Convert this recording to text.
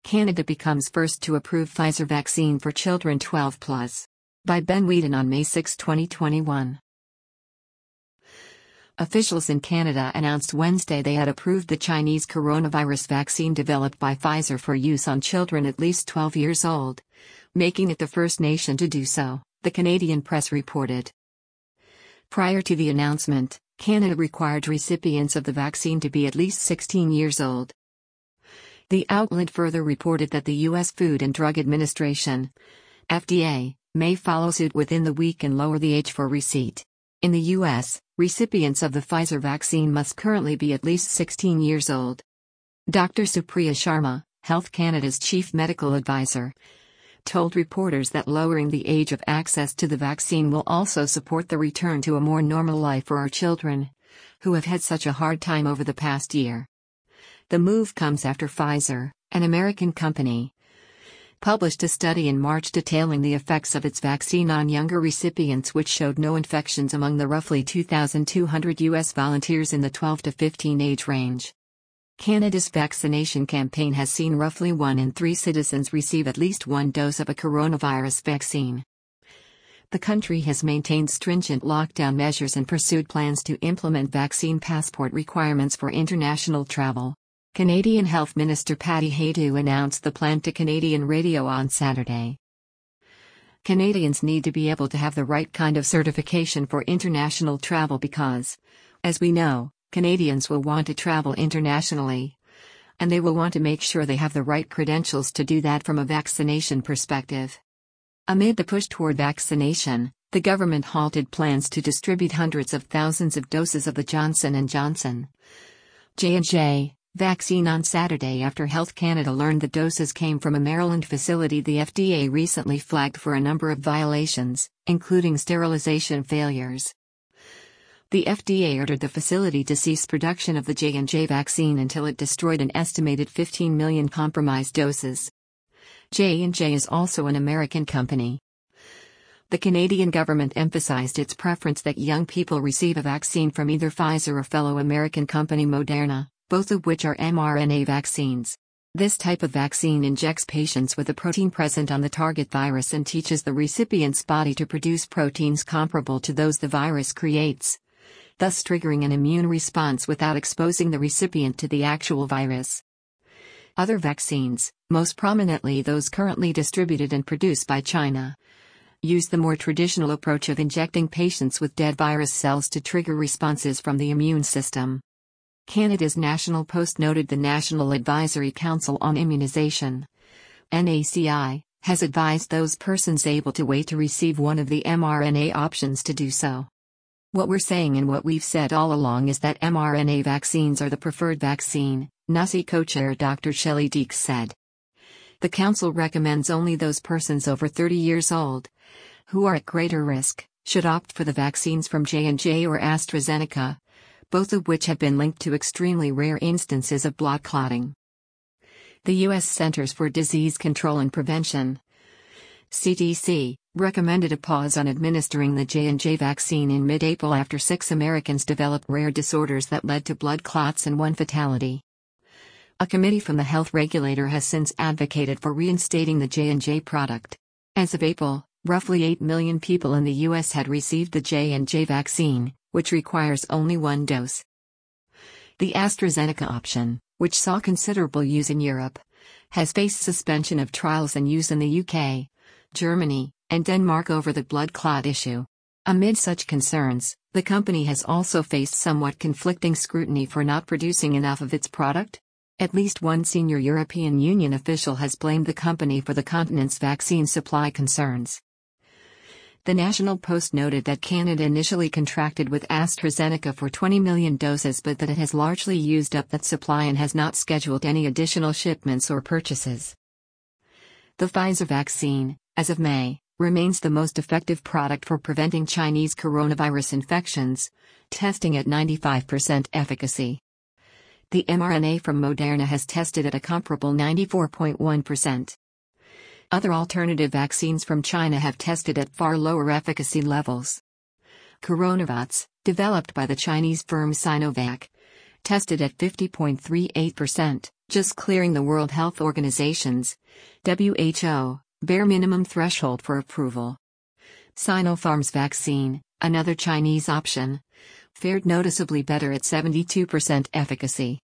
Canada becomes first to approve Pfizer vaccine for children 12 plus. By Ben Wheaton on May 6, 2021. Officials in Canada announced Wednesday they had approved the Chinese coronavirus vaccine developed by Pfizer for use on children at least 12 years old, making it the first nation to do so, the Canadian press reported. Prior to the announcement, Canada required recipients of the vaccine to be at least 16 years old. The outlet further reported that the U.S. Food and Drug Administration, FDA, may follow suit within the week and lower the age for receipt. In the U.S., recipients of the Pfizer vaccine must currently be at least 16 years old. Dr. Supriya Sharma, Health Canada's chief medical advisor, told reporters that lowering the age of access to the vaccine will also support the return to a more normal life for our children, who have had such a hard time over the past year. The move comes after Pfizer, an American company, published a study in March detailing the effects of its vaccine on younger recipients, which showed no infections among the roughly 2,200 U.S. volunteers in the 12 to 15 age range. Canada's vaccination campaign has seen roughly 1 in 3 citizens receive at least one dose of a coronavirus vaccine. The country has maintained stringent lockdown measures and pursued plans to implement vaccine passport requirements for international travel. Canadian Health Minister Patty Hajdu announced the plan to Canadian radio on Saturday. Canadians need to be able to have the right kind of certification for international travel because, as we know, Canadians will want to travel internationally, and they will want to make sure they have the right credentials to do that from a vaccination perspective. Amid the push toward vaccination, the government halted plans to distribute hundreds of thousands of doses of the Johnson & Johnson J&J vaccine on Saturday after Health Canada learned the doses came from a Maryland facility the FDA recently flagged for a number of violations, including sterilization failures. The FDA ordered the facility to cease production of the J&J vaccine until it destroyed an estimated 15 million compromised doses. J&J is also an American company. The Canadian government emphasized its preference that young people receive a vaccine from either Pfizer or fellow American company Moderna, both of which are mRNA vaccines. This type of vaccine injects patients with a protein present on the target virus and teaches the recipient's body to produce proteins comparable to those the virus creates, thus triggering an immune response without exposing the recipient to the actual virus. Other vaccines, most prominently those currently distributed and produced by China, use the more traditional approach of injecting patients with dead virus cells to trigger responses from the immune system. Canada's National Post noted the National Advisory Council on Immunization, NACI, has advised those persons able to wait to receive one of the mRNA options to do so. What we're saying and what we've said all along is that mRNA vaccines are the preferred vaccine, NACI co-chair Dr. Shelley Deeks said. The council recommends only those persons over 30 years old, who are at greater risk, should opt for the vaccines from J&J or AstraZeneca, both of which have been linked to extremely rare instances of blood clotting. The U.S. Centers for Disease Control and Prevention, CDC, recommended a pause on administering the J&J vaccine in mid-April after 6 Americans developed rare disorders that led to blood clots and 1 fatality. A committee from the health regulator has since advocated for reinstating the J&J product. As of April, roughly 8 million people in the U.S. had received the J&J vaccine, which requires only 1 dose. The AstraZeneca option, which saw considerable use in Europe, has faced suspension of trials and use in the UK, Germany, and Denmark over the blood clot issue. Amid such concerns, the company has also faced somewhat conflicting scrutiny for not producing enough of its product. At least one senior European Union official has blamed the company for the continent's vaccine supply concerns. The National Post noted that Canada initially contracted with AstraZeneca for 20 million doses but that it has largely used up that supply and has not scheduled any additional shipments or purchases. The Pfizer vaccine, as of May, remains the most effective product for preventing Chinese coronavirus infections, testing at 95% efficacy. The mRNA from Moderna has tested at a comparable 94.1%. Other alternative vaccines from China have tested at far lower efficacy levels. Coronavac, developed by the Chinese firm Sinovac, tested at 50.38%, just clearing the World Health Organization's (WHO) bare minimum threshold for approval. Sinopharm's vaccine, another Chinese option, fared noticeably better at 72% efficacy.